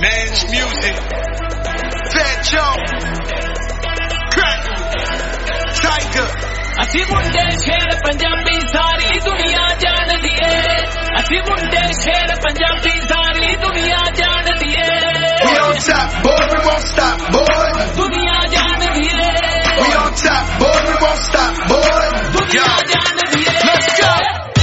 Mange Music, Fat Joe, Crack, Tiger. ਅਸੀਂ ਮੁੰਡੇ ਸ਼ੇਰ ਪੰਜਾਬੀ ਸਾਰੀ ਦੁਨੀਆ ਜਾਣਦੀ ਏ ਅਸੀਂ ਮੁੰਡੇ ਸ਼ੇਰ ਪੰਜਾਬੀ ਸਾਰੀ ਦੁਨੀਆ ਜਾਣਦੀ ਏ We on top, boy, we won't stop, boy. ਦੁਨੀਆ ਜਾਣਦੀ ਏ We on top, boy, we won't stop, boy. ਦੁਨੀਆ ਜਾਣਦੀ ਏ Let's go.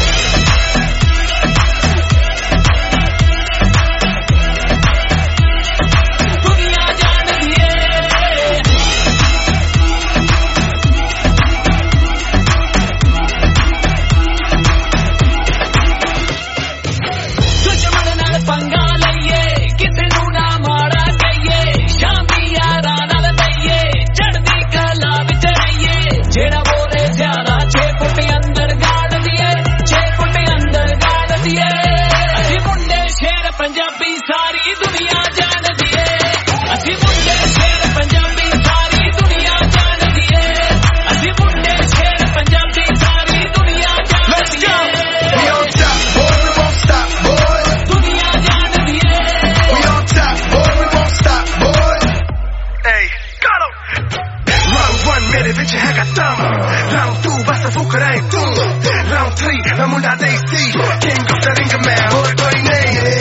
ਪੰਜਾਬੀ ਸਾਰੀ ਦੁਨੀਆ ਜਾਣਦੀ ਏ ਅਸੀਂ ਮੁੰਡੇ ਸ਼ੇਰ ਪੰਜਾਬੀ ਸਾਰੀ ਦੁਨੀਆ ਜਾਣਦੀ ਏ ਅਸੀਂ ਮੁੰਡੇ ਸ਼ੇਰ ਪੰਜਾਬੀ ਸਾਰੀ ਦੁਨੀਆ ਜਾਣਦੀ ਏ We on top, boy, we won't stop, boy. ਦੁਨੀਆ ਜਾਣਦੀ ਏ We on top, boy, we won't stop, boy. Hey, got him. Round 1 मेरे विच हैगा दम. Round 2 बस फुकरा है तू. Round 3 मैं मुंडा देसी. King of the ring man, होर कोई नहीं.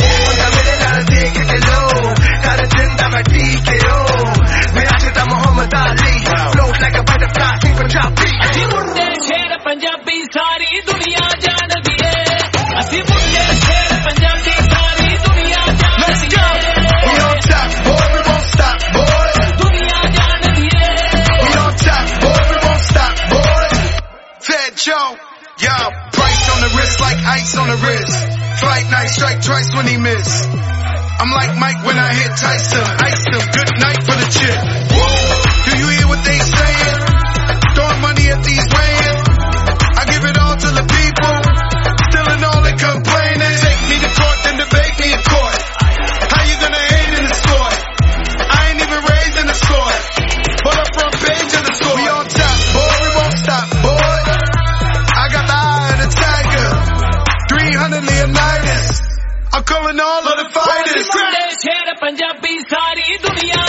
ਪੰਜਾਬੀ ਸਾਰੀ ਦੁਨੀਆ ਜਾਣਦੀ ਏ ਅਸੀਂ ਮੁੰਡੇ ਸ਼ੇਰ ਪੰਜਾਬੀ ਸਾਰੀ ਦੁਨੀਆ ਜਾਣਦੀ ਏ We on top, boy, we won't stop, boy. ਦੁਨੀਆ ਜਾਣਦੀ ਏ We on top, boy, we won't stop, boy. Fat Joe, yo, price on the wrist like ice on the wrist. Fight night, strike twice when he miss. I'm like Mike when I hit Tyson. Ice him, good night for the chip. Do you hear what they saying? Throwing money at these weigh-ins. I give it all to the people. Stealing all and complaining. Take me to court, then debate me in court. How you gonna hate in the sport? I ain't even raised in the sport. But up front page of the score. We on top, boy, we won't stop, boy. I got the eye of the tiger. 300 Leonidas. I'm calling all of the fighters. ਮੁੰਡੇ ਸ਼ੇਰ ਪੰਜਾਬੀ ਸਾਰੀ ਦੁਨੀਆ